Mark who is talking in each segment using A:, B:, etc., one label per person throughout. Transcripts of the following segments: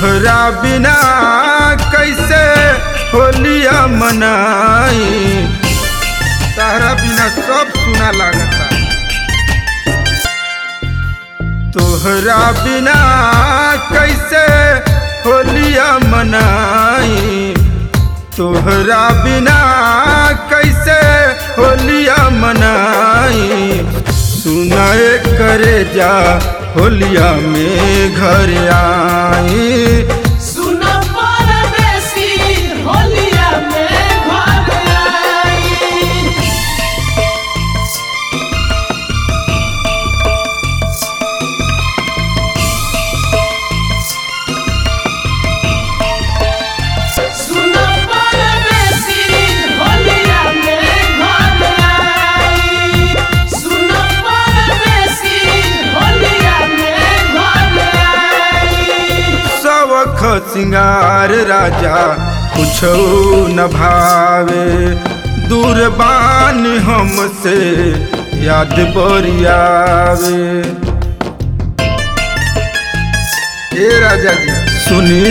A: तोहरा बिना कैसे होलिया मनाई, तोहरा बिना सब सुना लागता। तोहरा बिना कैसे होलिया मनाई, तोहरा बिना कैसे होलिया मनाई। सुनाए करे जा होलिया में घर आई,
B: सुना परदेसी होलिया में घर आई। सुना परदेसी होलिया में घर आई, सुना परदेसी होलिया में घर आई।
A: सवख सिंगार राजा कुछो न भावे, दूरबान हमसे याद बरियावे। ए राजा जी सुनी,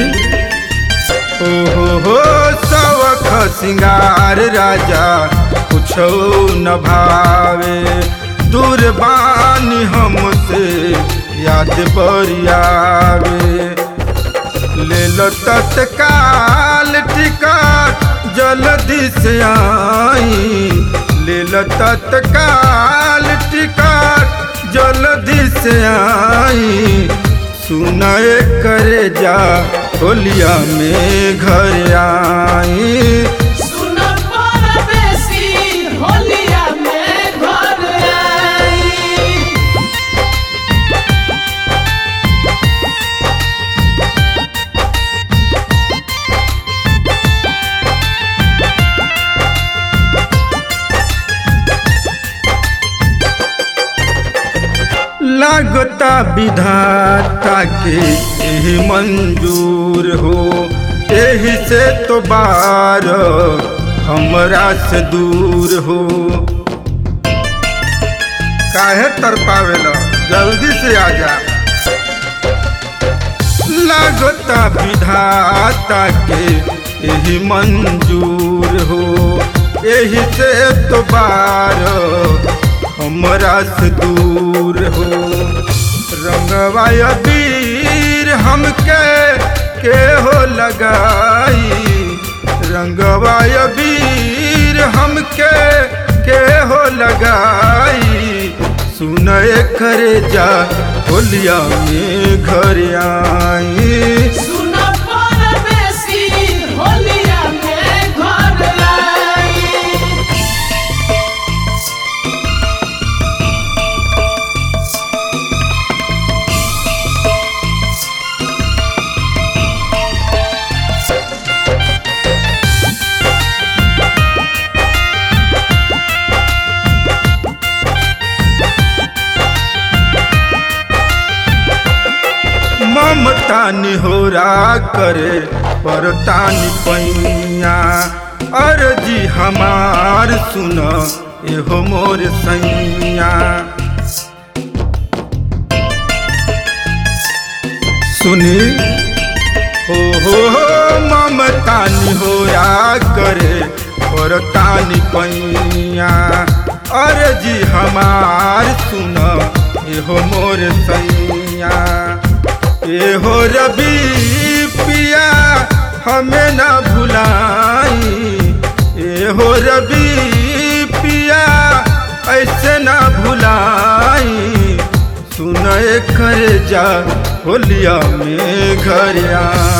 A: हो सवख सिंगार राजा कुछो न भावे, दूरबान हमसे याद बरियावे। ले लो तत्काल टिकट जल्दी से आई, ले लो तत्काल टिकट जल्दी से आई। सुनाए करे जा होलिया में घर आई,
B: सुना परदेसी होलिया में घर आई।
A: लागता विधाता के यही मंजूर हो, यही से तो बार हमरा से दूर हो। काहे तरपावेला, जल्दी से आजा। लागता विधाता के यही मंजूर हो, यही से तो बार हमरा से दूर हो। रंगवा अबीर हमके के हो लगाई, रंगवा अबीर हमके के हो लगाई। सुनए करे जा होलिया में घर आई,
B: सुना परदेसी होलिया में घर आई।
A: ममता निहोरा करे परतानी पैया, अर्जी हमार सुन एहो मोर सैया। सुनी हो ममता निहोरा करे परतानी पैया, अर्जी हमार सुन एहो मोर सैया। एहो रवि पिया हमें न भुलाई, एहो रवि पिया ऐसे न भुलाई। सुनए कर जा होलिया में घर आ